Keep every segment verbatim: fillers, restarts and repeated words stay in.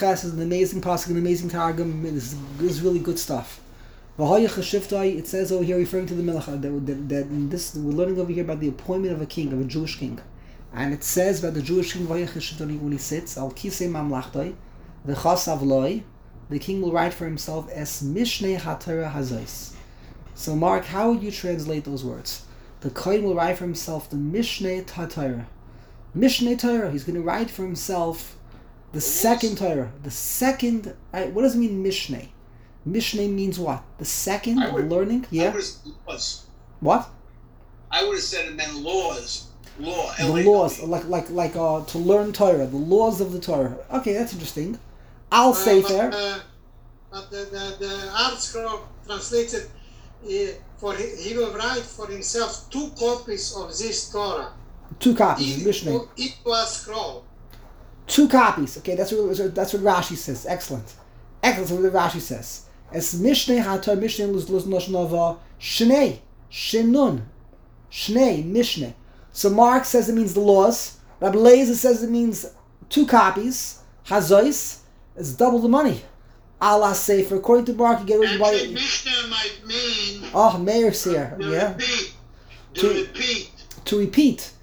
Ches is an amazing pasuk, an amazing targum. This is really good stuff. It says over here, referring to the Melech, that, that, that in this we're learning over here about the appointment of a king, of a Jewish king, and it says about the Jewish king when he sits, Al Kisei Mamlachtoi, the Chasav Loi, the king will write for himself as Mishnei HaTorah Hazais. So, Mark, how would you translate those words? The Kohen will write for himself the Mishnei HaTorah. Mishnei Torah. He's going to write for himself the second Torah. The second. Right, what does it mean, Mishnei? Mishnei means what? The second would, learning? Yeah. Laws. What? I would have said it meant laws. Law. The laws, like like like uh, to learn Torah, the laws of the Torah. Okay, that's interesting. I'll say uh, there. Uh, but the the, the ArtScroll translates it. Uh, for he, he will write for himself two copies of this Torah. Two copies. Mishnei. It was scroll. Two copies. Okay, that's what that's what Rashi says. Excellent. Excellent. That's what Rashi says. Es Mishnei HaTorah Mishnei Luz Luz Noshnova Shnei Shinun Shnei Mishnei. So Mark says it means the laws. Rabbi Lezer says it means two copies. Hazois is double the money. Allah Sefer. According to Mark, you get it by Mishnah might mean. Oh, Meir's here. To yeah. Repeat. To, to repeat. To repeat.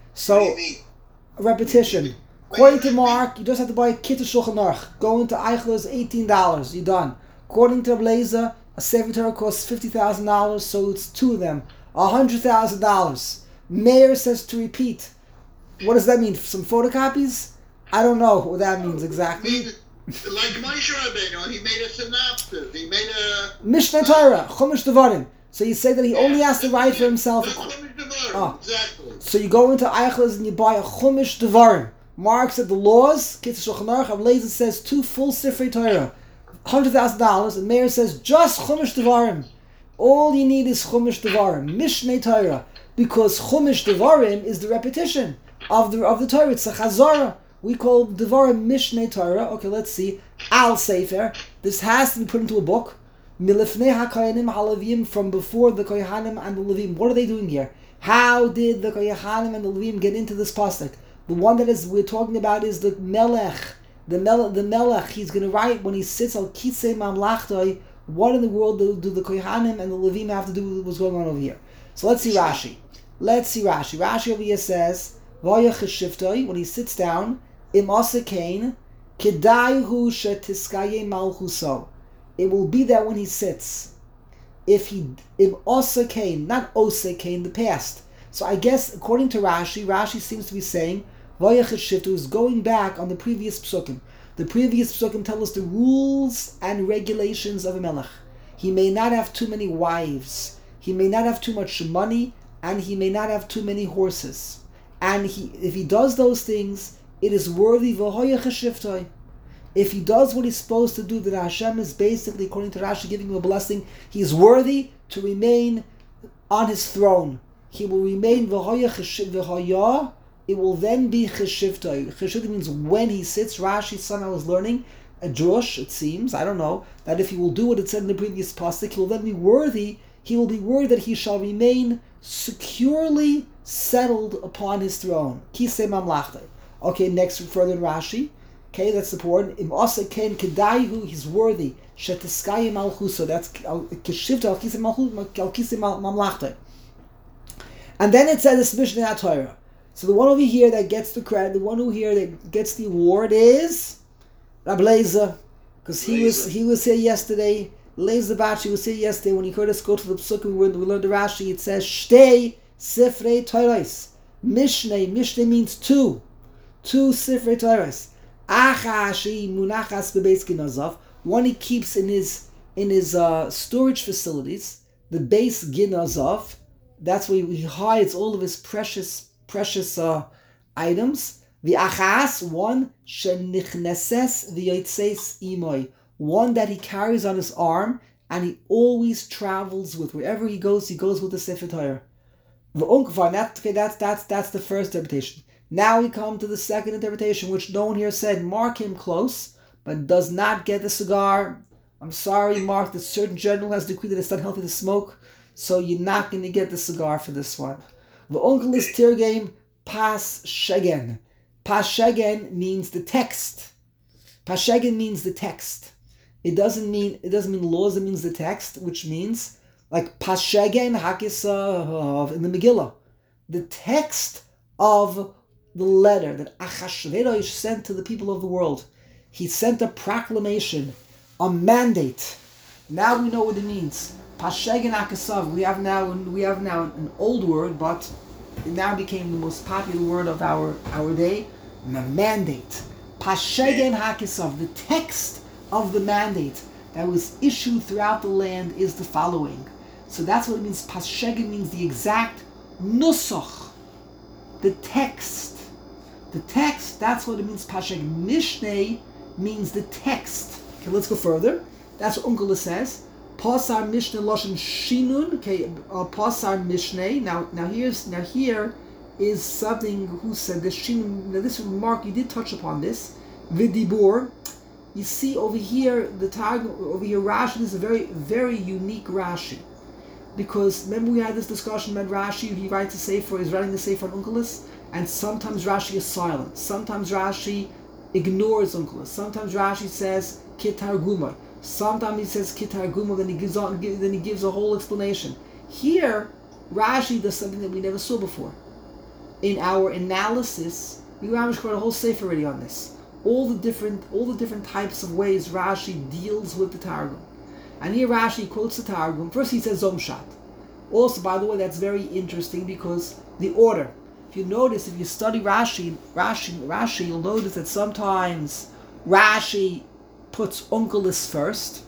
So repetition. According to Mark, you just have to buy a kit of Shulchan Aruch. Go into Eichler's eighteen dollars. You're done. According to Blazer, a Sefer Torah costs fifty thousand dollars, so it's two of them. one hundred thousand dollars. Meir says to repeat. What does that mean? Some photocopies? I don't know what that means exactly. Like Moshe Rabbeinu, he made a synopsis. He made a... Mishneh Torah, Chumash Devarim. So you say that he only has to write for himself. Chumash Devarim, oh. exactly. So you go into Eichler's and you buy a Chumash Devarim. Mark said the laws, Kitzur Shulchan Aruch, Ablezer says two full Sifrei Torah, one hundred thousand dollars, and Meir says just Chumash Devarim. All you need is Chumash Devarim, Mishnei Torah, because Chumash Devarim is the repetition of the of the Torah. It's a Chazara. We call Devarim Mishnei Torah. Okay, let's see. Al Sefer. This has to be put into a book. Milifnei HaKoyanim HaLevim, from before the Kohanim and the Levim. What are they doing here? How did the Kohanim and the Levim get into this pasuk? The one that is we're talking about is the Melech. The Melech, the Melech, he's going to write when he sits al Kisei Mamlachtoi. What in the world do, do the Kohanim and the Levim have to do with what's going on over here? So let's see Rashi. Let's see Rashi. Rashi over here says, Vayach Shiftoi, when he sits down, Im Osekain, Kedaihu Shetiskaye Malchuso. It will be there when he sits. If he, Im Osekain, not Osekain, the past. So I guess, according to Rashi, Rashi seems to be saying, Vayach Shiftu is going back on the previous psukim. The previous psukim tell us the rules and regulations of a melech. He may not have too many wives. He may not have too much money, and he may not have too many horses. And he, if he does those things, it is worthy. If he does what he's supposed to do, then Hashem is basically, according to Rashi, giving him a blessing. He is worthy to remain on his throne. He will remain v'hoya. It will then be cheshivtoi. Cheshivtoi means when he sits. Rashi somehow is learning a drush, it seems, I don't know, that if he will do what it said in the previous pasuk, he will then be worthy. He will be worthy that he shall remain securely settled upon his throne. Kisei mamlachtoi. Okay, next further in Rashi. Okay, that's important. Im asa ken kedaihu, he's worthy. Shetiskayim malchuso. That's keshivtoi al kisei malchuso al kisei mamlachtoi. And then it says it's Mishnei HaTorah. So the one over here that gets the credit, the one over here that gets the award is Rabbi Lezer, because he was he was here yesterday. Lezer Bachi was here yesterday when he heard us go to the Psukim. We learned the Rashi. It says Shtei Sifrei Torahs. Mishnei. Mishnei means two, two Sifrei Torahs. Achashi Munachas Bebeis Ginazov. One he keeps in his in his uh, storage facilities. The base Ginazov. That's where he hides all of his precious. Precious uh, items. The achas, one shenichneses v'yotzeis imoy, one that he carries on his arm and he always travels with. Wherever he goes, he goes with the Sefer Torah. That, okay, that's that's that's the first interpretation. Now we come to the second interpretation, which no one here said. Mark him close, but does not get the cigar. I'm sorry, Mark. The certain general has decreed that it's not healthy to smoke, so you're not going to get the cigar for this one. The uncle is Tirgame Pas Shegen. Pas Shegen means the text. Pashegen means the text. It doesn't mean it doesn't mean laws. It means the text, which means like Pashegen Hakisav in the Megillah, the text of the letter that Achashverosh sent to the people of the world. He sent a proclamation, a mandate. Now we know what it means. Pashegen Hakisav. We have now we have now an old word, but it now became the most popular word of our our day. The mandate. Pashegen Hakisav. The text of the mandate that was issued throughout the land is the following. So that's what it means. Pashegen means the exact nusach, the text. The text, that's what it means. Pashegen. Mishneh means the text. Okay, let's go further. That's what Unkula says. Pasar Mishneh Loshen Shinun. Okay, uh, Pasar Mishneh. Now, now here's now here is something who said this Shinun. Now this Mark, you did touch upon this. Vidibur. You see over here, the Targum, over here, Rashi is a very, very unique Rashi. Because remember we had this discussion about Rashi, he writes a Sefer, he's writing the Sefer on Unkelis, and sometimes Rashi is silent. Sometimes Rashi ignores Unkelis. Sometimes Rashi says Kitargumai. Sometimes he says Kitargumai, then he gives on, then he gives a whole explanation. Here, Rashi does something that we never saw before. In our analysis, we wrote a whole Sefer already on this. All the different, all the different types of ways Rashi deals with the Targum, and here Rashi quotes the Targum. First, he says Zomshat. Also, by the way, that's very interesting because the order. If you notice, if you study Rashi, Rashi, Rashi, you'll notice that sometimes Rashi puts Unkelis first,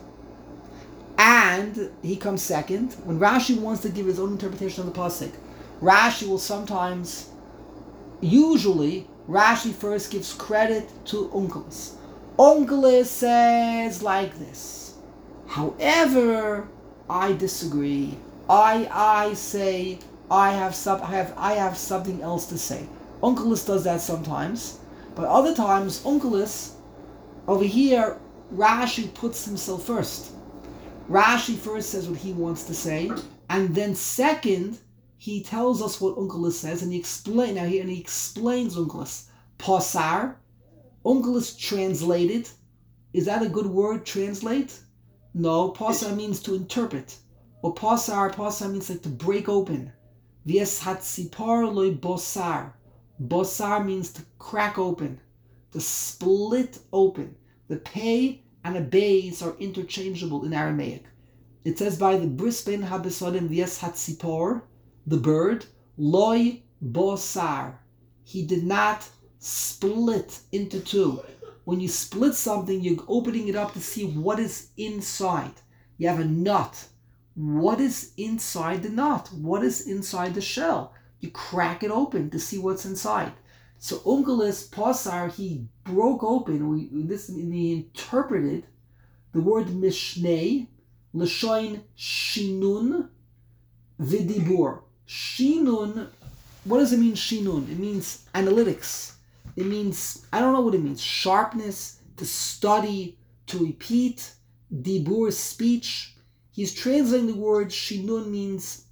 and he comes second. When Rashi wants to give his own interpretation of the pasuk, Rashi will sometimes, usually. Rashi first gives credit to Unkelis. Unkelis says like this. However, I disagree. I I say I have some I have I have something else to say. Unkelis does that sometimes, but other times Unkelis over here Rashi puts himself first. Rashi first says what he wants to say, and then second he tells us what Unkelis says, and he explain now he and he explains Unkelis. Pasar, Unkelis translated. Is that a good word? Translate? No. Pasar means to interpret. Or pasar, pasar means like to break open. Vies hatzipar loy bosar. Bosar means to crack open, to split open. The pei and a beis are interchangeable in Aramaic. It says by the brisbane habesodim vies hatzipor, the bird, loy bosar. He did not split into two. When you split something, you're opening it up to see what is inside. You have a nut. What is inside the nut? What is inside the shell? You crack it open to see what's inside. So Unkelis Pasar, he broke open, we, this, and he interpreted the word Mishneh, L'shoin Shinun, Vidibur. Shinun, what does it mean, Shinun? It means analytics. It means, I don't know what it means, sharpness, to study, to repeat, Dibur, speech. He's translating the word Shinun means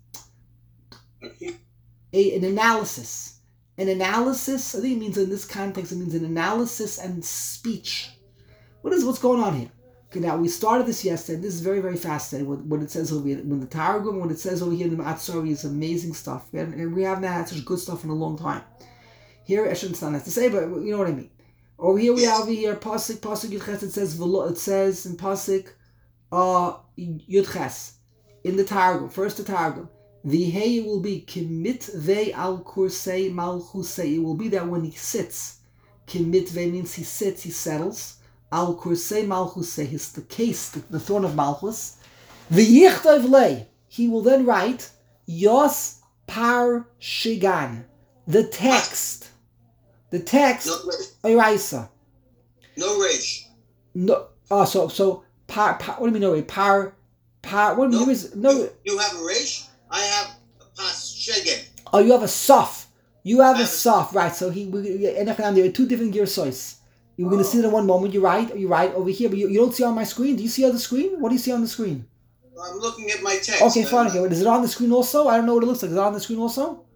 a, an analysis. An analysis, I think it means in this context, it means an analysis and speech. What is, what's going on here? Okay, now we started this yesterday, and this is very, very fascinating, what, what it says over here, when the Targum, what it says over here in the Matzori is amazing stuff. And, and we haven't had such good stuff in a long time. Here, I shouldn't sound nice to say, but you know what I mean. Over here we have over here, Pasuk, Pasuk Yudches, it says, it says in Pasuk, uh, Yudches, in the Targum, first the Targum, V'hei will be Kimitve al kursei malchusei. It will be that when he sits, Kimitve means he sits, he settles. Al kursei malchusei is the case, the, the throne of Malchus. V'yichtov lei. He will then write Yos par shigan, the text, the text. No Oiraisa. No resh. No. Oh, so so par. par what do you mean no resh? Par. Par. What do you No, mean? Is, no. You, you have a resh. I have a pas shegen. Oh, you have a sof. You have I a have a- sof, right? So he, we, and there are two different gear sois. You're going to see it in one moment. You're right. You're right over here, but you, you don't see on my screen. Do you see on the screen? What do you see on the screen? I'm looking at my text. Okay, I'm fine. not- Okay, is it on the screen also? I don't know what it looks like. Is it on the screen also?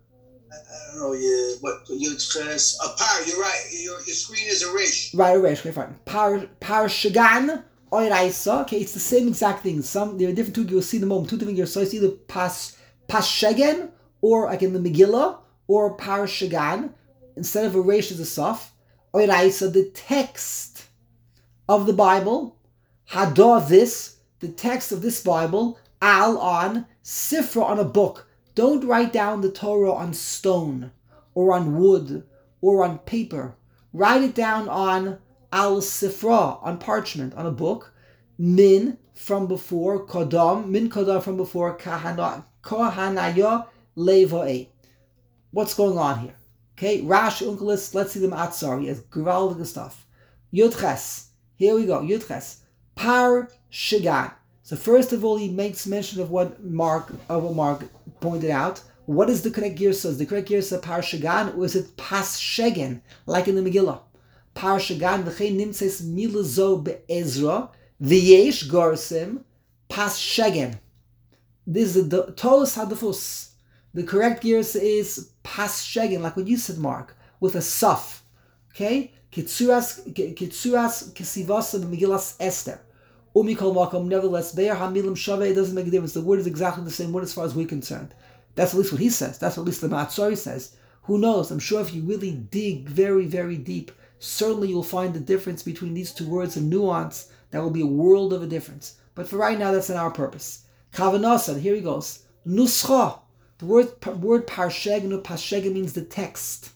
I don't know, you, what, you express, a par, you're right, your, your screen is a rish. Right, a rish, okay, fine. Par, par shagan, oiraisa, okay, it's the same exact thing. Some, there are different two, you'll see in the moment, two different gears, so it's either pas, pas shegen, or like in the Megillah, or par shagan, instead of a rish is a saf. Oiraisa, the text of the Bible, hadah this, the text of this Bible, al on, sifra on a book. Don't write down the Torah on stone, or on wood, or on paper. Write it down on al sifra, on parchment, on a book. Min, from before, kodam, min kodam, from before, kahana, kohanaya levoe. What's going on here? Okay, Rash, Unkelis, let's see the Matzar. He has gewaltige stuff. Yudches, here we go, Yudches. Par shigan. So first of all, he makes mention of what Mark, of what Mark pointed out. What is the correct girsa? Is the correct girsa par shagan, or is it pas shegen, like in the Megillah? Par shagan v'chein nimtzeis milazo be'ezra v'yesh gorsim pas shegen. This is the tos hadafus. The correct girsa is pas shegen, like what you said, Mark, with a saf. Okay, kitsuras kitsuras kesivasa Megillas Esther. Umikol makom, nevertheless, be'er hamilim shaveh, it doesn't make a difference. The word is exactly the same word as far as we're concerned. That's at least what he says. That's what at least the Matzori says. Who knows? I'm sure if you really dig very, very deep, certainly you'll find the difference between these two words and nuance. That will be a world of a difference. But for right now, that's not our purpose. Kavanasa, here he goes. Nuscha. The word, word parshegnu, parshegnu means the text.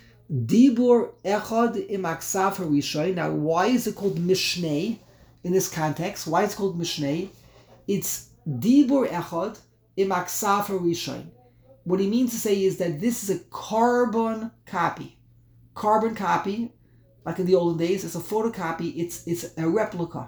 Dibur echad im aksav harishay. Now, why is it called Mishneh? In this context, why it's called Mishneh? It's Dibur Echad im Aksav HaRishon. What he means to say is that this is a carbon copy. Carbon copy, like in the olden days, it's a photocopy, it's, it's a replica.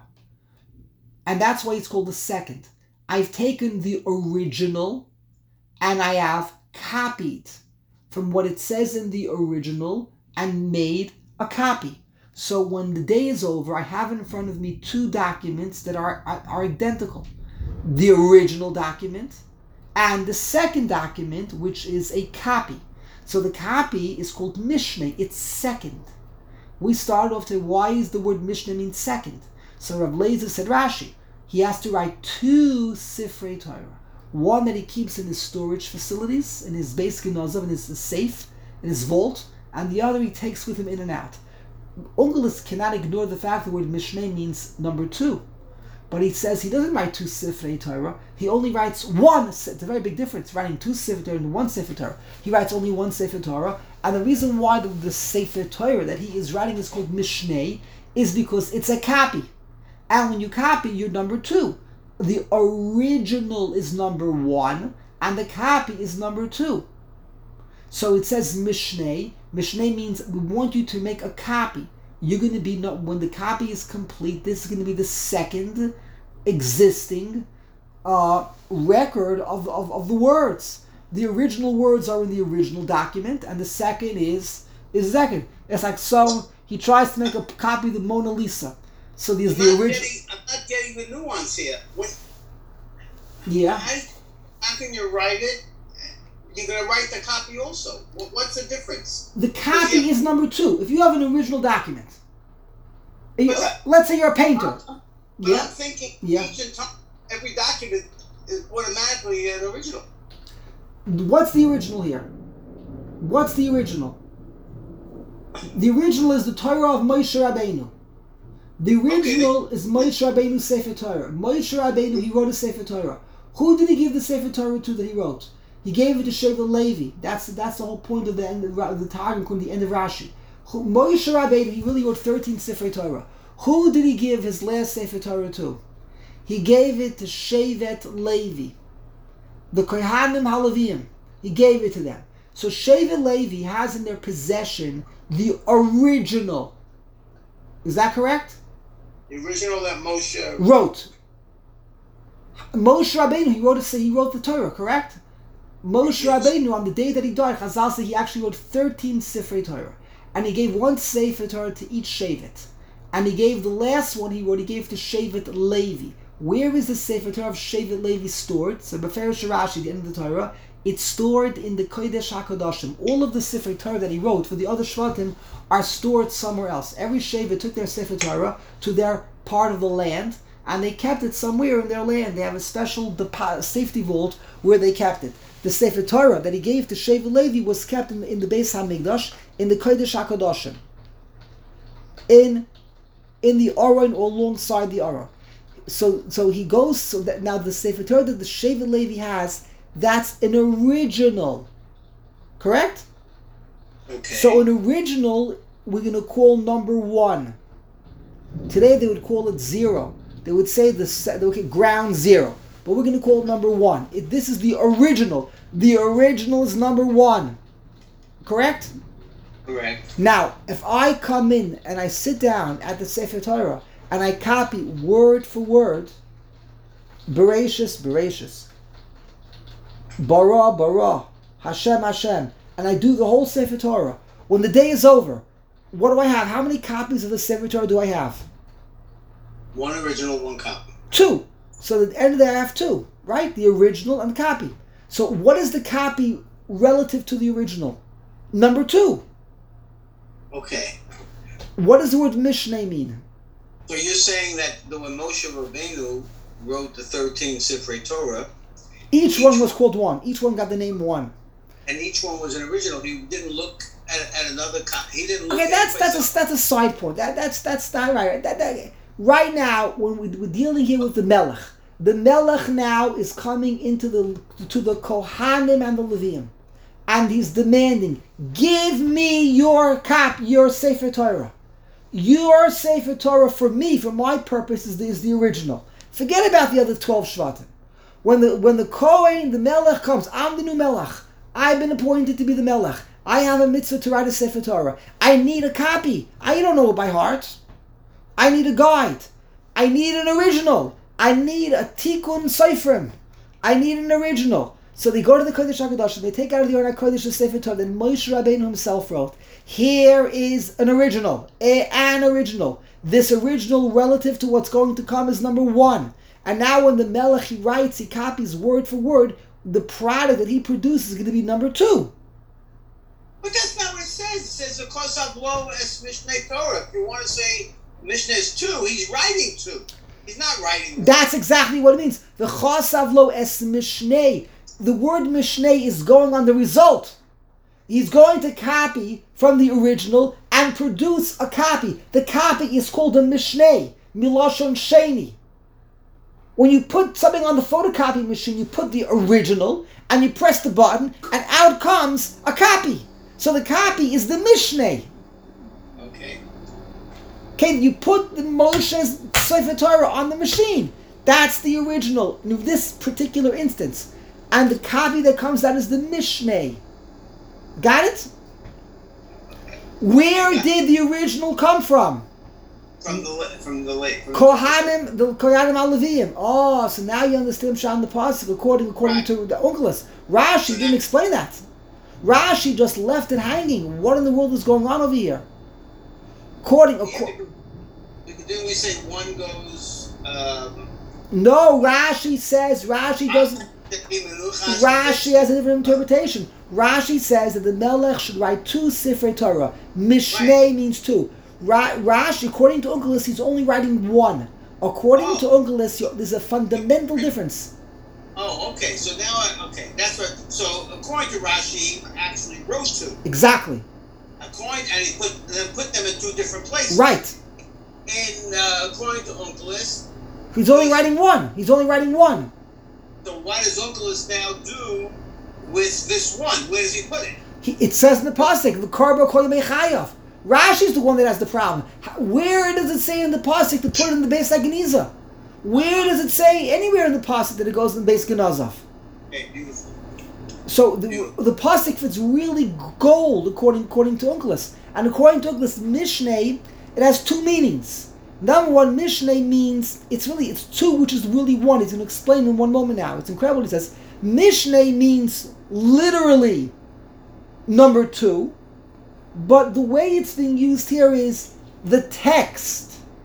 And that's why it's called the second. I've taken the original and I have copied from what it says in the original and made a copy. So when the day is over, I have in front of me two documents that are, are, are identical. The original document and the second document, which is a copy. So the copy is called Mishneh. It's second. We start off to why is the word Mishneh mean second? So Rav Lezer said Rashi, he has to write two Sifrei Torah. One that he keeps in his storage facilities, in his Beis Gnozav, in his safe, in his vault, and the other he takes with him in and out. Ungelis cannot ignore the fact that the word Mishneh means number two. But he says he doesn't write two Sifrei Torah. He only writes one. It's a very big difference, writing two Sifrei Torah and one Sefer Torah. He writes only one Sefer Torah. And the reason why the, the Sefer Torah that he is writing is called Mishneh is because it's a copy. And when you copy, you're number two. The original is number one, and the copy is number two. So it says Mishneh. Mishneh means we want you to make a copy. You're going to be, not, when the copy is complete, this is going to be the second existing uh, record of, of, of the words. The original words are in the original document, and the second is is second. It's like, so he tries to make a copy of the Mona Lisa. So there's I'm the not original. getting- I'm not getting the nuance here. What, Yeah. how, how can you write it? You're going to write the copy also. What, what's the difference? The copy Yeah. is number two. If you have an original document, you- But- let's say you're a painter. But Yeah. I'm thinking Yeah. each and time, every document is automatically an original. What's the original here? What's the original? The original is the Torah of Moshe Rabbeinu. The original is Moshe Rabbeinu's Sefer Torah. Moshe Rabbeinu, he wrote a Sefer Torah. Who did he give the Sefer Torah to that he wrote? He gave it to Shevet Levi. That's that's the whole point of the end of the Targum, the end of Rashi. Who, Moshe Rabbeinu, he really wrote thirteen Sefer Torah. Who did he give his last Sefer Torah to? He gave it to Shevet Levi, the Kohanim Halavim. He gave it to them. So Shevet Levi has in their possession the original. Is that correct? The original that Moshe Wrote. Moshe Rabbeinu, he wrote a, he wrote the Torah, correct? Moshe Yes. Rabbeinu, on the day that he died, Chazal said he actually wrote thirteen Sifrei Torah. And he gave one Sefer Torah to each Shevet. And he gave the last one he wrote, he gave to Shevet Levi. Where is the Sefer Torah of Shevet Levi stored? So Beferish Rashi, the end of the Torah, it's stored in the Kodesh HaKadoshim. All of the Sefer Torah that he wrote for the other Shvatim are stored somewhere else. Every Shevet took their Sefer Torah to their part of the land, and they kept it somewhere in their land. They have a special depo- safety vault where they kept it. The Sefer Torah that he gave to Shevet Levi was kept in, in the Beis HaMikdash, in the Kodesh HaKadoshim. In, in the Aron, or alongside the Aron. So, so he goes. So that now the Sefer Torah that the Shevet Levi has, that's an original, correct? Okay. So an original, we're going to call number one. Today they would call it zero. They would say the they would get ground zero, but we're going to call it number one. It, this is the original. The original is number one, correct? Correct. Now, if I come in and I sit down at the Sefer Torah and I copy word for word, Bereshis, Bereshis, Bara, Bara, Hashem, Hashem, and I do the whole Sefer Torah, when the day is over, what do I have? How many copies of the Sefer Torah do I have? One original, one copy. Two. So at the end of the day I have two, right? The original and the copy. So what is the copy relative to the original? Number two. Okay. What does the word Mishneh mean? So you're saying that the when Moshe Rabbeinu wrote the thirteen Sifrei Torah, Each, each one was called one. Each one got the name one. And each one was an original. He didn't look at, at another. Co- he didn't. Look Okay, at that's it that's myself. a that's a side point. That that's that's not right. That, that, right now, when we, we're dealing here with the Melech, the Melech now is coming into the to the Kohanim and the Leviim, and he's demanding, "Give me your cop, your Sefer Torah, your Sefer Torah for me, for my purpose is the, is the original. Forget about the other twelve Shvatim. When the when the Kohen, the Melech comes, I'm the new Melech. I've been appointed to be the Melech. I have a mitzvah to write a Sefer Torah. I need a copy. I don't know it by heart. I need a guide. I need an original. I need a Tikkun Seifrim. I need an original." So they go to the Kodesh HaKadosh, they take out of the Aron HaKodesh the Sefer Torah that Moshe Rabbeinu himself wrote. Here is an original. A, an original. This original relative to what's going to come is number one. And now when the Melech, he writes, he copies word for word, the product that he produces is going to be number two. But that's not what it says. It says, of course, I've low as Mishneh Torah. If you want to say Mishnah is two, he's writing two. He's not writing. That's exactly what it means. The Chosav Lo Es Mishneh. The word Mishneh is going on the result. He's going to copy from the original and produce a copy. The copy is called a Mishneh, Milashon Sheni. When you put something on the photocopy machine, you put the original and you press the button and out comes a copy. So the copy is the Mishneh. Okay. Okay, you put the Moshe's Sefer Torah on the machine. That's the original in this particular instance. And the copy that comes out is the Mishneh. Got it? Where did the original come from? From the from the lake. Kohanim, the Kohanim al-Leviim. Oh, so now you understand Shah the Pasuk according according Right. to the Onkelos. Rashi didn't explain that. Rashi just left it hanging. What in the world is going on over here? According, Yeah, according didn't we say one goes? Um, no, Rashi says Rashi doesn't. Rashi has a different interpretation. Rashi says that the Melech should write two Sifrei Torah. Mishneh Right. means two. Ra- Rashi, according to Onkelos, he's only writing one. According Oh. to Onkelos, there's a fundamental difference. Oh, okay. So now, I, okay, that's what. So according to Rashi, he actually wrote two. Exactly. According, and he put then put them in two different places. Right. And uh, according to Onkelos, He's only writing one. He's only writing one. so what does Onkelos now do with this one? Where does he put it? He, it says in the pasuk, "V'karba kol yemei chayav." Rashi's the one that has the problem. How, where does it say in the pasuk to put it in the Beis HaGeniza? Where does it say anywhere in the pasuk that it goes in the Beis Genazav? Okay, beautiful. So the the pasuk fits really gold according according to Onkelos, and according to Onkelos, Mishneh, it has two meanings. Number one, Mishneh means it's really it's two, which is really one. He's going to explain in one moment now. It's incredible. He says Mishneh means literally number two, but the way it's being used here is the text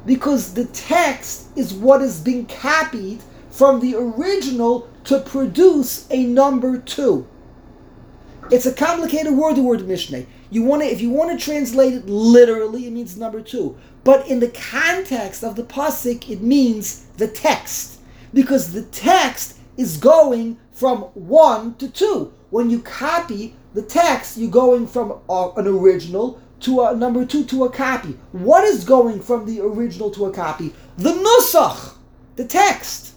because the text is what is being copied from the original to produce a number two. It's a complicated word, the word Mishneh. You want to, if you want to translate it literally, it means number two. But in the context of the pasuk, it means the text, because the text is going from one to two. When you copy the text, you're going from uh, an original to a number two to a copy. What is going from the original to a copy? The nusach, the text.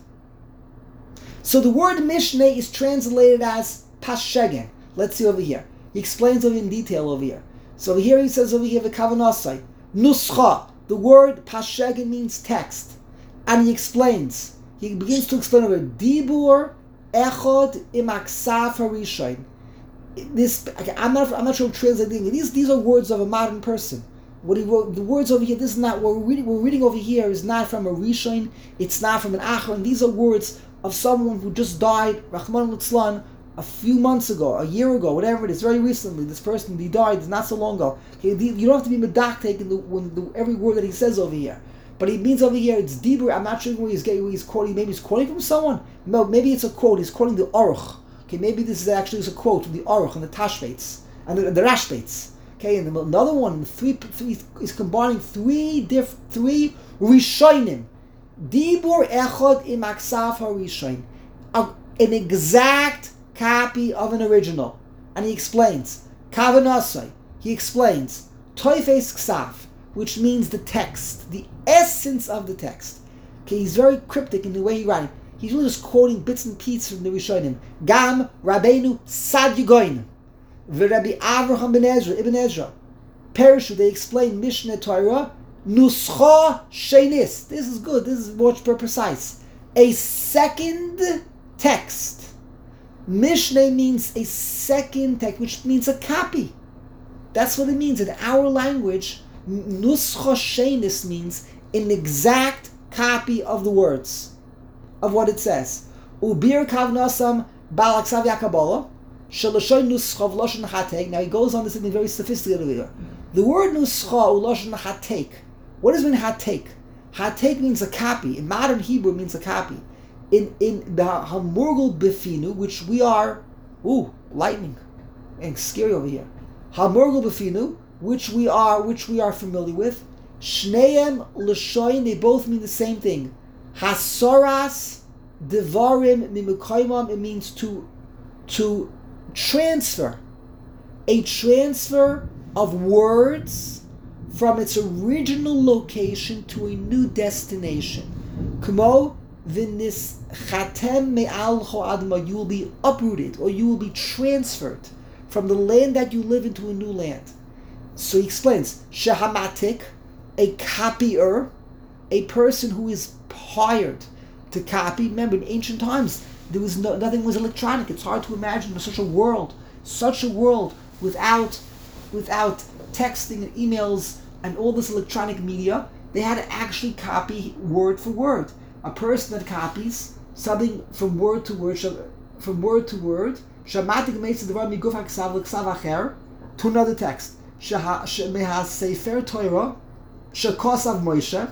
So the word Mishneh is translated as pashegen. Let's see over here. He explains it in detail over here. So over here he says over here, v'kavanasai, nuscha. The word pashegen means text. And he explains, he begins to explain over dibur echod im aksav harishain. This, I'm not, I'm not sure I'm translating. These, these are words of a modern person. What he wrote, the words over here, this is not, what we're reading, we're reading over here is not from a Rishon, it's not from an Achron. These are words of someone who just died, Rahman al-Tzlan, a few months ago, a year ago, whatever it is, very recently. This person, he died not so long ago. Okay, you don't have to be medak taking the, when the, every word that he says over here. But he means over here, it's Dibur. I'm not sure where he's getting, where he's quoting. Maybe he's quoting from someone. No, maybe it's a quote. He's quoting the Aruch. Okay, maybe this is actually a quote from the Aruch and the Tashbates and the, the Rashbates. Okay, and another one, three, three is combining three diff, three Rishonim. Dibur echod im aksav harishoin. An exact copy of an original. And he explains, Kavanasai, he explains, Toifes Ksav, which means the text, the essence of the text. Okay, he's very cryptic in the way he writes. He's really just quoting bits and pieces from the Rishonim. Gam Rabbeinu Sad Yugoin, V'Rabbi Avraham ben Ezra, Ibn Ezra. Perishu, they explain Mishneh Torah, Nuscha Shenis. This is good, this is much more precise. A second text. Mishneh means a second text, which means a copy. That's what it means. In our language, Nuscha Shenis means an exact copy of the words, of what it says. Ubir Kavnasam Balaksav Yakabola, Shalashon Nuscha V'Loshen Hatek. Now he goes on to something very sophisticated here. The word Nuscha U'Loshen Hatek. What does it mean Hatek? Hatek means a copy. In modern Hebrew, it means a copy. In in the Hamurgul Befinu, which we are, ooh, lightning, and scary over here. Hamurgul Befinu, which we are, which we are familiar with. Shneim L'shoyin, they both mean the same thing. Hasoras Devarim Mimukaimam, it means to to transfer, a transfer of words from its original location to a new destination. Kumo V'nis chatem me'al cho'adma, you will be uprooted, or you will be transferred from the land that you live into a new land. So he explains, shehamatik, a copier, a person who is hired to copy. Remember, in ancient times, there was no, nothing was electronic. It's hard to imagine such a world, such a world without, without texting and emails and all this electronic media. They had to actually copy word for word. A person that copies something from word to word, from word to word, shamatik meitz devar miguf haksav l'ksav acher, to another text. Shemehas sefer Torah, shekosav Moshe.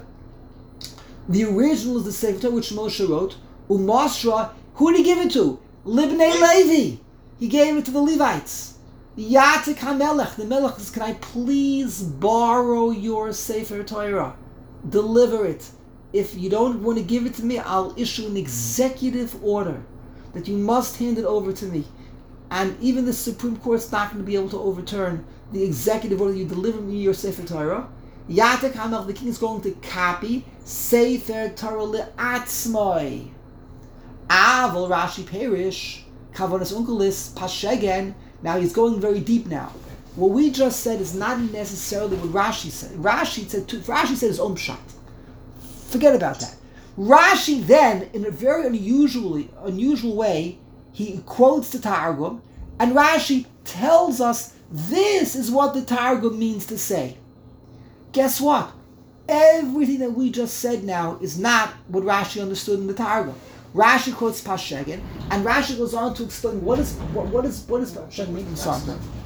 The original is the sefer Torah which Moshe wrote. Umasra, who did he give it to? Libnei Levi. He gave it to the Levites. Yatik HaMelech. The Melech says, can I please borrow your sefer Torah? Deliver it. If you don't want to give it to me, I'll issue an executive order that you must hand it over to me. And even the Supreme Court's not going to be able to overturn the executive order. You deliver me your Sefer Torah. Yatek HaMelech, the king is going to copy Sefer Torah le'atzmai. Aval Rashi Perish, Kavanas Unkelis, Pashegen. Now he's going very deep now. What we just said is not necessarily what Rashi said. Rashi said, Rashi said his own pshat. Forget about that. Rashi then, in a very unusually unusual way, he quotes the Targum, and Rashi tells us this is what the Targum means to say. Guess what? Everything that we just said now is not what Rashi understood in the Targum. Rashi quotes Pashegen, and Rashi goes on to explain what is what, what is what is Pashegen mean. Sorry.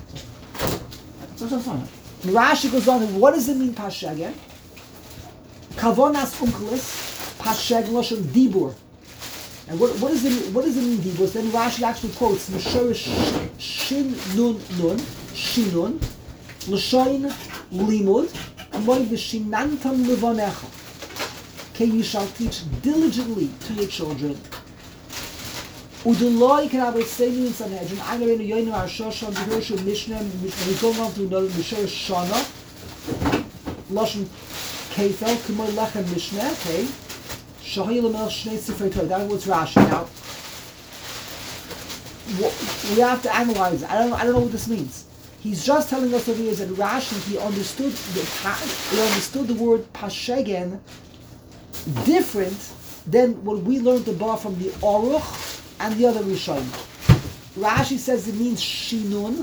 So, so, so. And Rashi goes on to what does it mean Pashegen? Kavonas Unkelis, Pasheg Lashon Dibur. And what, what, is it, what does it mean, Dibur? Then Rashi actually quotes Meshorish Shin Nun Nun, Shinun, Lashoin Limud, Amoy Vishinantam Livonecha. Okay, you shall teach diligently to your children. Uduloi can have a saying in Sanhedrin, I know in the Yonim Arshoshan, the Hirsch Mishnah, Mishnah, he's going on to another Meshorish Shana, Lashon Kefel, Kumoy Lechem Mishnah, okay? Shahil Melch Shnei Sifrei Torah. That was Rashi. Now, we have to analyze it. I don't, I don't know what this means. He's just telling us over here that Rashi, he understood the he understood the word Pashegen different than what we learned above from the Aruch and the other Rishonim. Rashi says it means Shinun,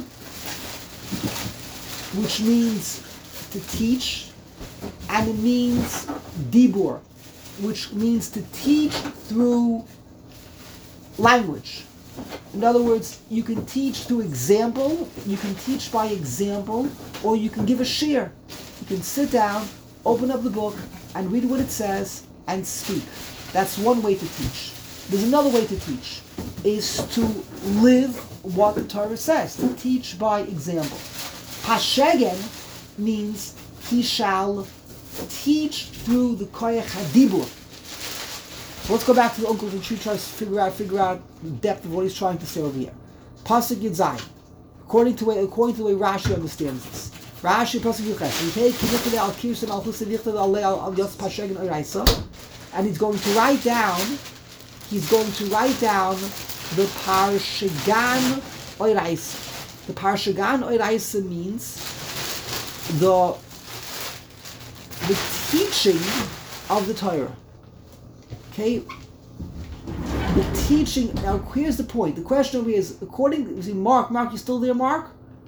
which means to teach, and it means Dibur, which means to teach through language. In other words, you can teach through example, you can teach by example, or you can give a shir. You can sit down, open up the book, and read what it says, and speak. That's one way to teach. There's another way to teach, is to live what the Torah says, to teach by example. Pashegen means he shall teach through the koyach hadibur. Let's go back to the uncles and she tries to figure out figure out the depth of what he's trying to say over here. Pasuk Yud according to way according to the way Rashi understands this. Rashi Pasuk Yud he take kinikle al kirsen al husavichta al al yos pashegen oraisa, and he's going to write down. He's going to write down the parshagan oraisa. The parshagan oraisa means the the teaching of the Torah. Okay? The teaching, now here's the point. The question over here is, according to Mark, Mark, you still there, Mark?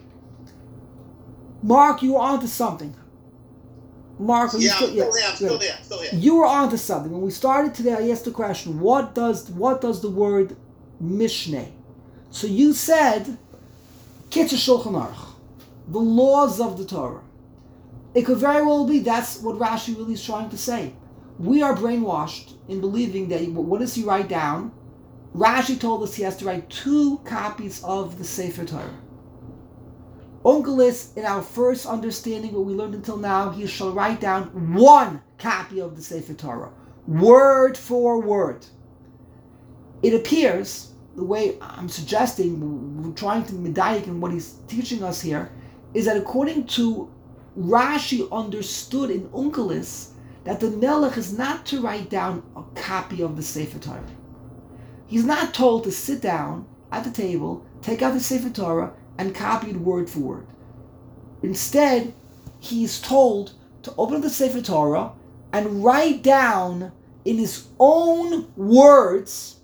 Mark, you were onto something. Mark, are you yeah, still, I'm yeah, still there, I'm still there, still there. You were onto something. When we started today, I asked the question, what does what does the word Mishneh? So you said, Kitzur Shulchan Aruch, the laws of the Torah. It could very well be that's what Rashi really is trying to say. We are brainwashed in believing that what does he write down? Rashi told us he has to write two copies of the Sefer Torah. Onkelos, in our first understanding, what we learned until now, he shall write down one copy of the Sefer Torah, word for word. It appears, the way I'm suggesting, we're trying to medayik in what he's teaching us here, is that according to Rashi understood in Onkelos that the Melech is not to write down a copy of the Sefer Torah. He's not told to sit down at the table, take out the Sefer Torah, and copy it word for word. Instead, he's told to open up the Sefer Torah and write down in his own words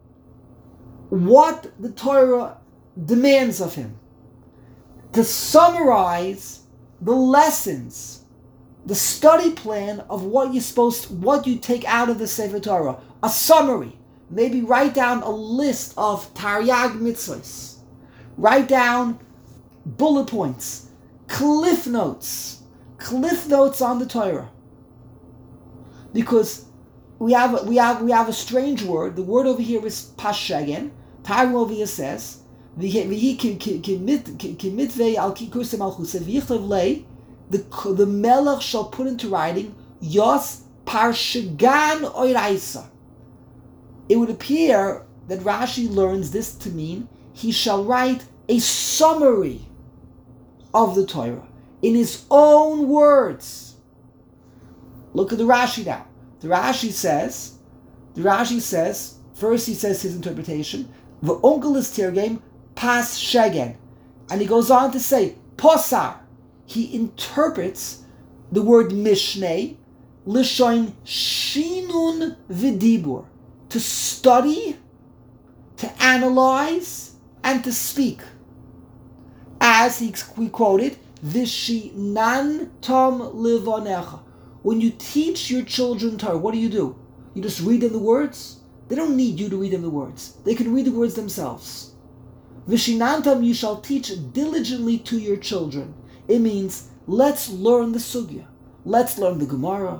what the Torah demands of him. To summarize the lessons, the study plan of what you're supposed to, what you take out of the Sefer Torah. A summary. Maybe write down a list of Taryag mitzvahs. Write down bullet points, cliff notes, cliff notes on the Torah. Because we have we have we have a strange word. The word over here is pashegen. Targum over here says, "V'hi kimitvei al kikurse malchuse v'yichtav lei." The the melech shall put into writing yos parshagan oiraisa. It would appear that Rashi learns this to mean he shall write a summary of the Torah in his own words. Look at the Rashi now. The Rashi says, the Rashi says, first he says his interpretation, V'onkelos tirgem pas shegen. And he goes on to say, posar. He interprets the word mishneh, lishoin shinun v'dibur, to study, to analyze, and to speak. As he, we quoted, Vishinan tom livonecha. When you teach your children Torah, what do you do? You just read them the words? They don't need you to read them the words. They can read the words themselves. Vishinantam, you shall teach diligently to your children. It means, let's learn the sugya. Let's learn the Gemara,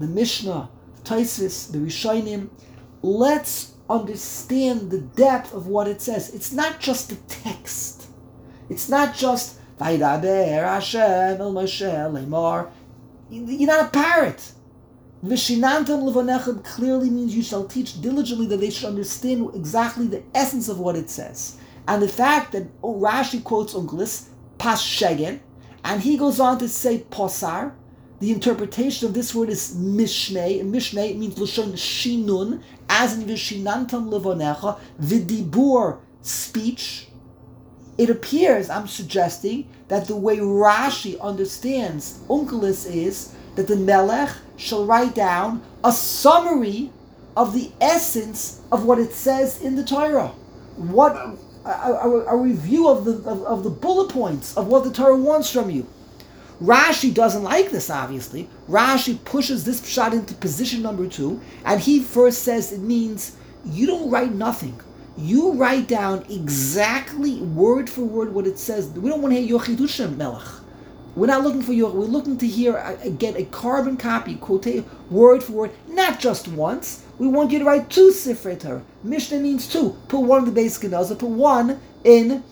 the Mishnah, Tosfos, the Rishonim. Let's understand the depth of what it says. It's not just the text. It's not just Vaydaber Hashem el Moshe lemar. You're not a parrot. Vishinantam levonecha clearly means you shall teach diligently, that they should understand exactly the essence of what it says. And the fact that oh, Rashi quotes Onkelos, pas shegen, and he goes on to say posar, the interpretation of this word is mishneh. Mishneh means l'shon shinun, as in vishinantam levonecha, vidibur, speech. It appears, I'm suggesting, that the way Rashi understands Onkelos is that the Melech shall write down a summary of the essence of what it says in the Torah. What a, a, a review of the of, of the bullet points of what the Torah wants from you. Rashi doesn't like this, obviously. Rashi pushes this pshat into position number two, and he first says it means you don't write nothing. You write down exactly word for word what it says. We don't want to hear Yochidushim Melech. We're not looking for your. We're looking to hear uh, get a carbon copy, quote word for word, not just once. We want you to write two Sifrei Torah. Mishnah means two. Put one in the Beis Knesset. Put one in.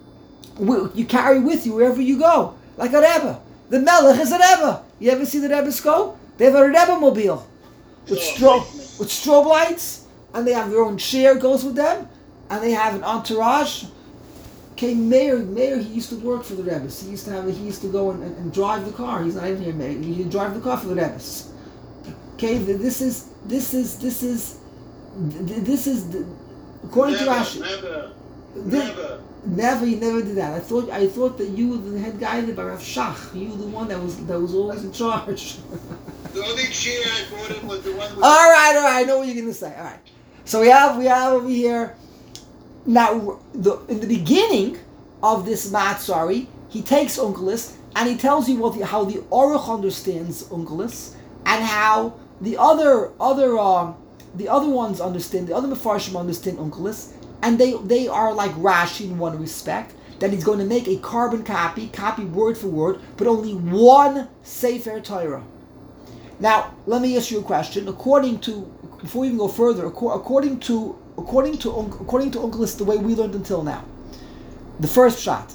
You carry with you wherever you go, like a Rebbe. The Melech is a Rebbe. You ever see the Rebbe's go? They have a Rebbe mobile with strobe with strobe lights, and they have their own chair goes with them, and they have an entourage. Okay, Mayor, Mayor, he used to work for the Rebbe's. He used to have, he used to go and, and, and drive the car. He's not in here, Mayor. He drive the car for the Rebbe's. Okay, this is, this is, this is, this is, the, according never, to Rashi. Never, the, never. Never, he never did that. I thought, I thought that you were the head guy there by Rav Shach. You were the one that was, that was always in charge. The only chair I bought him was the one with... All right, all right, I know what you're going to say. All right. So we have, we have over here, now, the, in the beginning of this Matzari, he takes Onkelos and he tells you what the, how the Aruch understands Onkelos and how the other other um, the other ones understand, the other Mefarshim understand Onkelos, and they they are like Rashi in one respect, that he's going to make a carbon copy, copy word for word, but only one Sefer Torah. Now, let me ask you a question. According to, before we even go further, according to According to according to Onkelos, the way we learned until now, the first shot.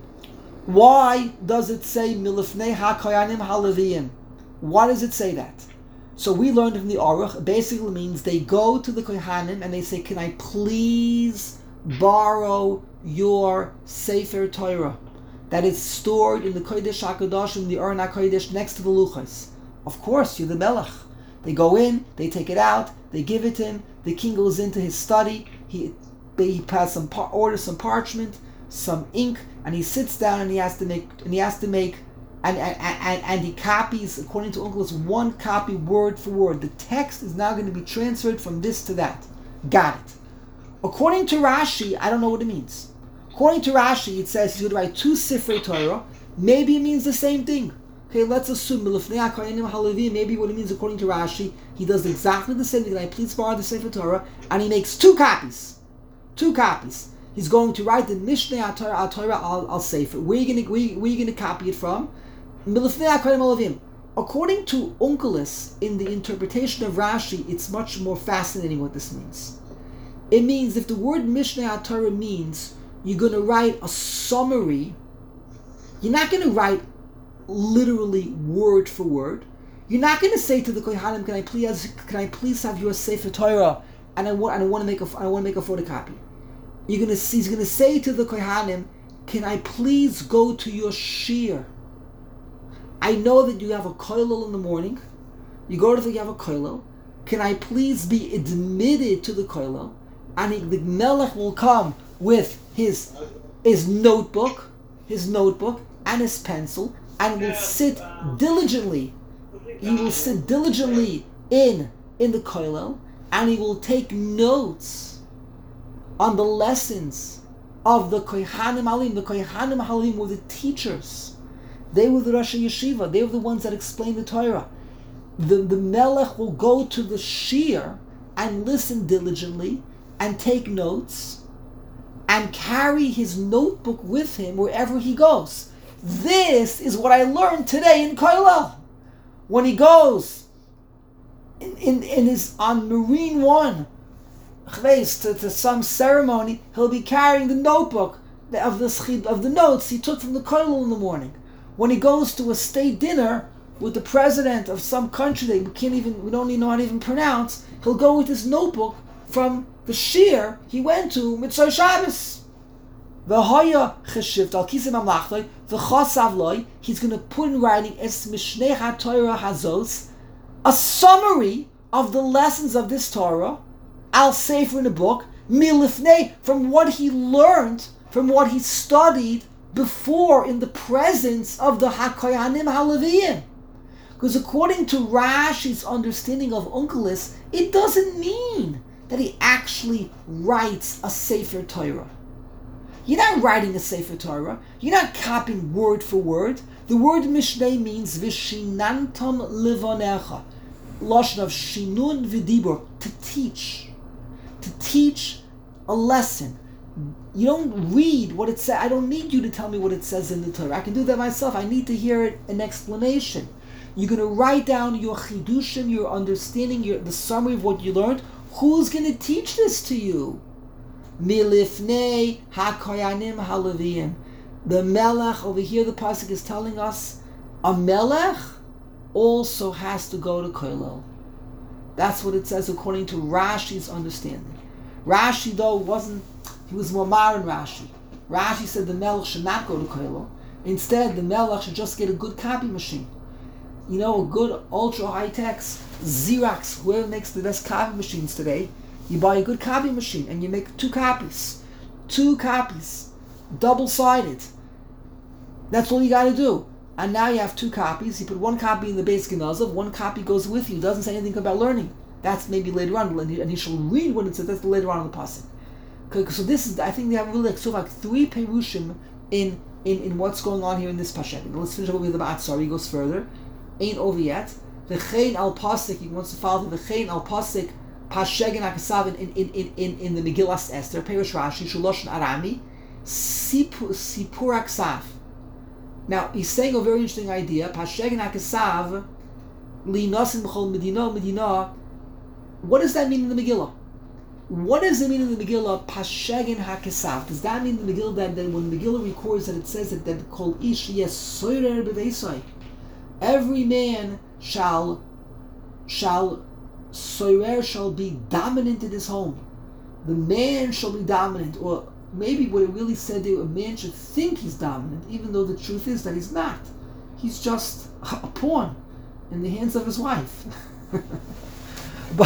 Why does it say milifnei hakoyanim haLeviyim? Why does it say that? So we learned from the Aruch. It basically means they go to the kohanim and they say, "Can I please borrow your Sefer Torah that is stored in the Kodesh HaKadosh, in the Aron HaKodesh next to the Luchos?" Of course, you're the Melech. They go in, they take it out, they give it to him. The king goes into his study. He he has some par- orders some parchment, some ink, and he sits down and he has to make and he has to make and and, and, and he copies, according to Onkelos, one copy word for word. The text is now going to be transferred from this to that. Got it. According to Rashi, I don't know what it means. According to Rashi, it says he's going to write two Sifrei Torah. Maybe it means the same thing. Okay, let's assume maybe what it means according to Rashi, he does exactly the same thing. I please borrow the Sefer Torah, and he makes two copies. Two copies. He's going to write the Mishneh Torah al Sefer. Where are you going to where, where are you going to copy it from? According to Onkelos, in the interpretation of Rashi, it's much more fascinating what this means. It means if the word Mishneh Torah means you're going to write a summary, you're not going to write literally word for word. You're not going to say to the kohanim, "Can I please, can I please have your Sefer Torah?" And I want, and I want to make a, I want to make a photocopy. You're going to, he's going to say to the kohanim, "Can I please go to your shir? I know that you have a kollel in the morning. You go to the, you have a kollel. Can I please be admitted to the kollel?" And he, the melech will come with his his notebook, his notebook and his pencil, and will sit diligently. He will sit diligently in in the kollel, and he will take notes on the lessons of the kohanim halim. The kohanim halim were the teachers. They were the Rosh Yeshiva. They were the ones that explained the Torah. The the melech will go to the shir and listen diligently and take notes and carry his notebook with him wherever he goes. This is what I learned today in kollel. When he goes in, in, in his, on Marine One, to, to some ceremony, he'll be carrying the notebook of the, of the notes he took from the kollel in the morning. When he goes to a state dinner with the president of some country that we can't even, we don't even know how to even pronounce, he'll go with his notebook from the shir he went to Mitzvah Shabbos. V'haya cheshift al kisei mamlachtoi v'chasav loi, he's going to put in writing es mishnei haTorah hazos, a summary of the lessons of this Torah, al sefer in a book, milifnei, from what he learned, from what he studied before in the presence of the HaKoyanim HaLeviyim. Because according to Rashi's understanding of Onkelos, it doesn't mean that he actually writes a Sefer Torah. You're not writing a Sefer Torah. You're not copying word for word. The word Mishneh means Vishinantam Levanecha, Lashon of Shinun V'dibur, to teach. To teach a lesson. You don't read what it says. I don't need you to tell me what it says in the Torah. I can do that myself. I need to hear it, an explanation. You're going to write down your chidushim, your understanding, your, the summary of what you learned. Who's going to teach this to you? Milifnei hakoyanim haLeviyim. The melech, over here the pasuk is telling us, a melech also has to go to kollel. That's what it says according to Rashi's understanding. Rashi, though, wasn't, he was more modern Rashi. Rashi said the melech should not go to kollel. Instead, the melech should just get a good copy machine. You know, a good ultra high tech Xerox, whoever makes the best copy machines today, you buy a good copy machine and you make two copies. Two copies. Double-sided. That's all you got to do. And now you have two copies. You put one copy in the Beis Genazov, one copy goes with you. It doesn't say anything about learning. That's maybe later on, and he shall read when it says that's later on in the pasuk. So this is, I think they have really like, so like three perushim in, in, in what's going on here in this pasuk. Let's finish up with the Ma'atzari. He goes further. Ain't over yet. The Chain al Pasik, he wants to follow the Chain al Pasik, Pashegen HaKasav in, in, in, in, in the Megillas Esther, Perish Rashi, Shuloshan Arami, Sipur Aksav. Now, he's saying a very interesting idea. Pashegen HaKasav, Li Nasin B'chol Medina, Medina. What does that mean in the Megillah? What does it mean in the Megillah, Pashegen HaKasav? Does that mean in the Megillah that, that when the Megillah records that it says that, that Kol Ish Yes Soirer B'Veisai, every man shall, shall, soirer shall be dominant in his home. The man shall be dominant, or maybe what it really said there, a man should think he's dominant, even though the truth is that he's not. He's just a pawn in the hands of his wife. But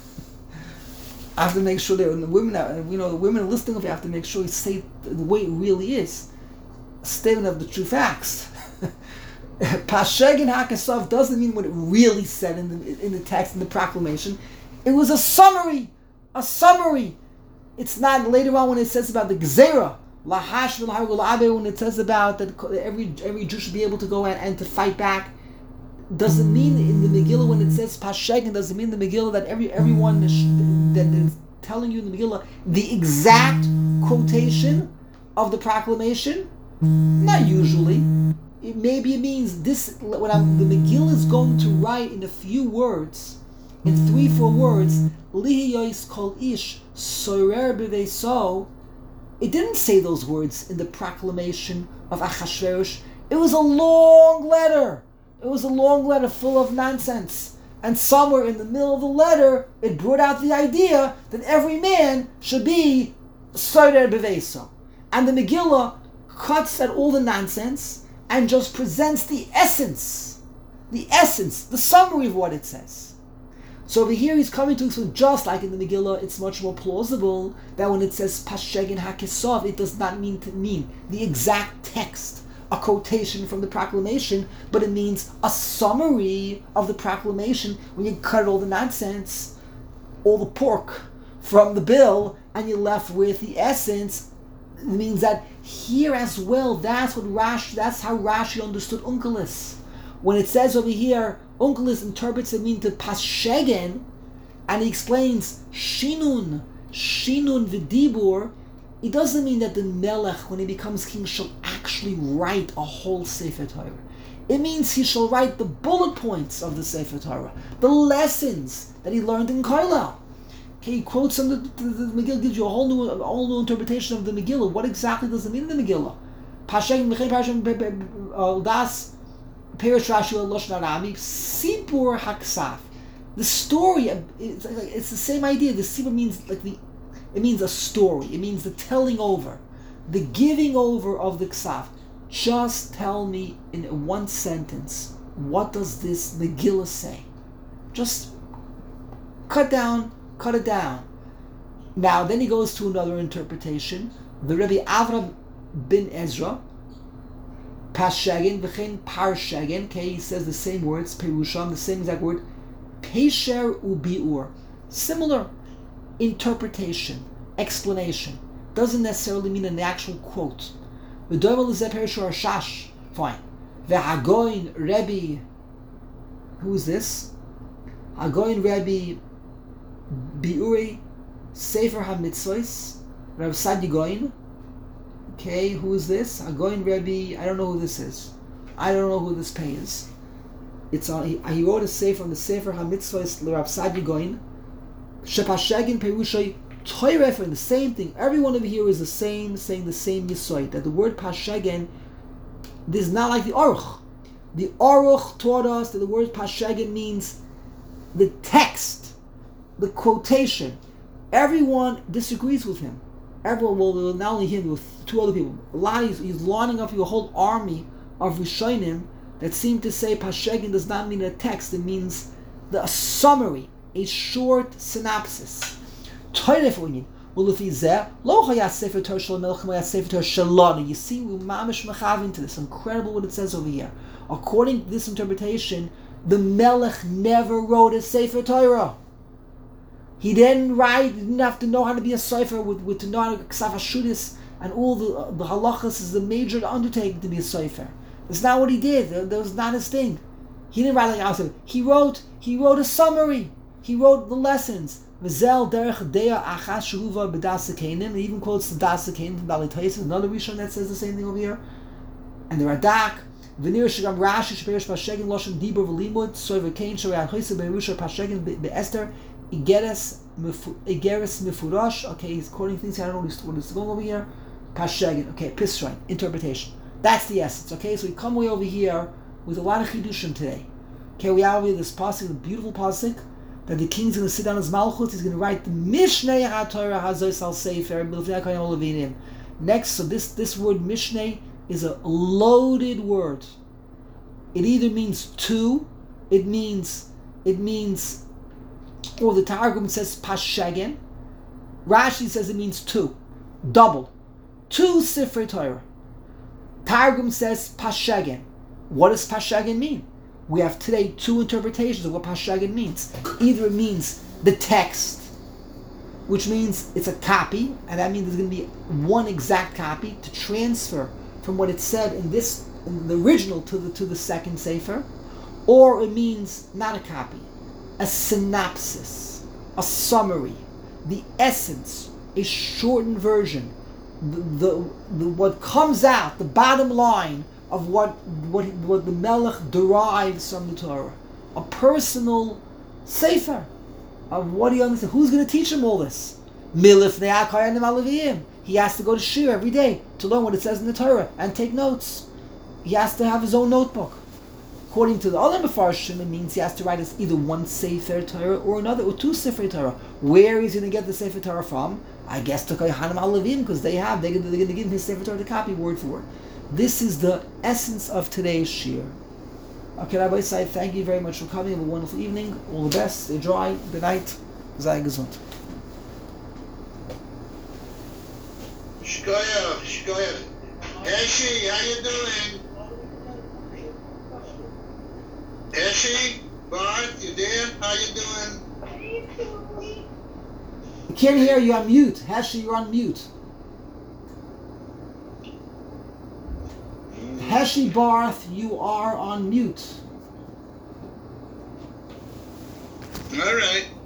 I have to make sure that when the women are, you know, the women are listening, you have to make sure you say the way it really is. A statement of the true facts. Pashegen HaKasav doesn't mean what it really said in the in the text, in the proclamation. It was a summary, a summary. It's not later on when it says about the Gezerah, Lahash v'Lahar when it says about that every every Jew should be able to go and, and to fight back. Doesn't mean in the Megillah when it says Pashegen, doesn't mean the Megillah that every everyone is, that is telling you in the Megillah the exact quotation of the proclamation. Not usually. It, maybe it means this. What I'm, the Megillah is going to write in a few words, in three, four words. Lihiyois kol ish soirer b'veiso. It didn't say those words in the proclamation of Achashverosh. It was a long letter. It was a long letter full of nonsense. And somewhere in the middle of the letter, it brought out the idea that every man should be soirer b'veiso. And the Megillah cuts at all the nonsense and just presents the essence, the essence, the summary of what it says. So over here he's coming to explain, just like in the Megillah, it's much more plausible that when it says Pashegen HaKasav, it does not mean to mean the exact text, a quotation from the proclamation, but it means a summary of the proclamation when you cut all the nonsense, all the pork from the bill, and you're left with the essence. It means that here as well, that's what Rashi, that's how Rashi understood Onkelos. When it says over here, Onkelos interprets it mean to Pashegen, and he explains Shinun, Shinun v'dibur, it doesn't mean that the Melech, when he becomes king, shall actually write a whole Sefer Torah. It means he shall write the bullet points of the Sefer Torah, the lessons that he learned in Koilel. Okay, he quotes from the, the, the Megillah, gives you a whole new, a whole new interpretation of the Megillah. What exactly does it mean in the Megillah? Pasheg Mechem Parashim Das Perish Rashi Lashon Arami Sipur Haksaf. The story, it's, it's the same idea. The Sipur means like the, it means a story. It means the telling over, the giving over of the Ksaf. Just tell me in one sentence, what does this Megillah say? Just cut down. Cut it down. Now, then he goes to another interpretation. The Rebbe Avram bin Ezra, Pashegen, V'chein Parshegen, okay, he says the same words, Perusham, the same exact word, Pesher ubiur. Similar interpretation, explanation. Doesn't necessarily mean an actual quote. V'domer l'zeh Perishur Shash, fine. V'hagoin Rebbe, who is this? Hagoin Rebbe Biuri Sefer HaMitzvos, Reb Sadi Goin. Okay, who is this? Hagoin Rebbe, I don't know who this is. I don't know who this pay is. It's on, he, he wrote a Sefer on the Sefer HaMitzvos, Reb Sadi Goin. Shepashegin Perushay Toyref, and the same thing. Everyone over here is the same, saying the same Yisoid. That the word Pashegen, this is not like the Aruch. The Aruch taught us that the word Pashegen means the text, the quotation. Everyone disagrees with him. Everyone, well, not only him, with two other people. A lot, he's, he's lining up a whole army of Rishonim that seem to say Pashegin does not mean a text, it means the, a summary, a short synopsis. You see, we mamish mechav into this. Incredible what it says over here. According to this interpretation, the Melech never wrote a Sefer Torah. He didn't write, he didn't have to know how to be a Sefer, with, with to know how to Ksaf HaShudis, and all the uh, the halachas is the major undertaking to be a Sefer. That's not what he did. That, that was not his thing. He didn't write like Asa. He wrote, he wrote a summary. He wrote the lessons. V'zel derech dea achas shehuva b'das HaKenim. He even quotes the Das HaKenim from Dalit Haisis, another Rishon that says the same thing over here. And the Radak, V'nir shegam Rashi sheperish Pashegin loshen dibur v'limud, soy v'kein shorei adchoyse be'erusha Pashegin be'ester, Igeres Igeres Mifurash. Okay, he's quoting things. I don't know what is going over here. Pashegin. Okay, Pisrain. Interpretation. That's the essence. Okay, so we come way over here with a lot of chidushim today. Okay, we have over here this pasuk, the beautiful pasuk, that the king's going to sit down his malchut. He's going to write the Mishnei HaTorah Hazois Al Sefer Milvnei HaKoyim Olavinim. Next, so this this word Mishnei is a loaded word. It either means two, it means it means. Or the Targum says Pashegen. Rashi says it means two. Double. Two Sifrei Torah. Targum says Pashegen. What does Pashegen mean? We have today two interpretations of what Pashegen means. Either it means the text, which means it's a copy, and that means there's going to be one exact copy to transfer from what it said in this, in the original, to the to the second Sefer. Or it means not a copy, a synopsis, a summary, the essence, a shortened version, the, the, the what comes out, the bottom line of what what what the Melech derives from the Torah, a personal sefer of what he understands. Who's going to teach him all this? Milifnei HaKoyanim HaLeviyim. He has to go to Shir every day to learn what it says in the Torah and take notes. He has to have his own notebook. According to the other Mefarshim, it means he has to write either one Sefer Torah or another, or two Sefer Torah. Where is he going to get the Sefer Torah from? I guess to Kohanim HaLevim, because they have, they're going to give him his Sefer Torah to copy word for word. This is the essence of today's Shir. Okay, Rabbi Sai, thank you very much for coming. Have a wonderful evening. All the best. Stay dry. Good night. Sei gesund. Shkoyach, Shkoyach. Eshi, how you doing? Eshi, Bart, you there? How you doing? I can't hear you. On mute. Heshi, you're on mute. Heshi Barth, you are on mute. All right.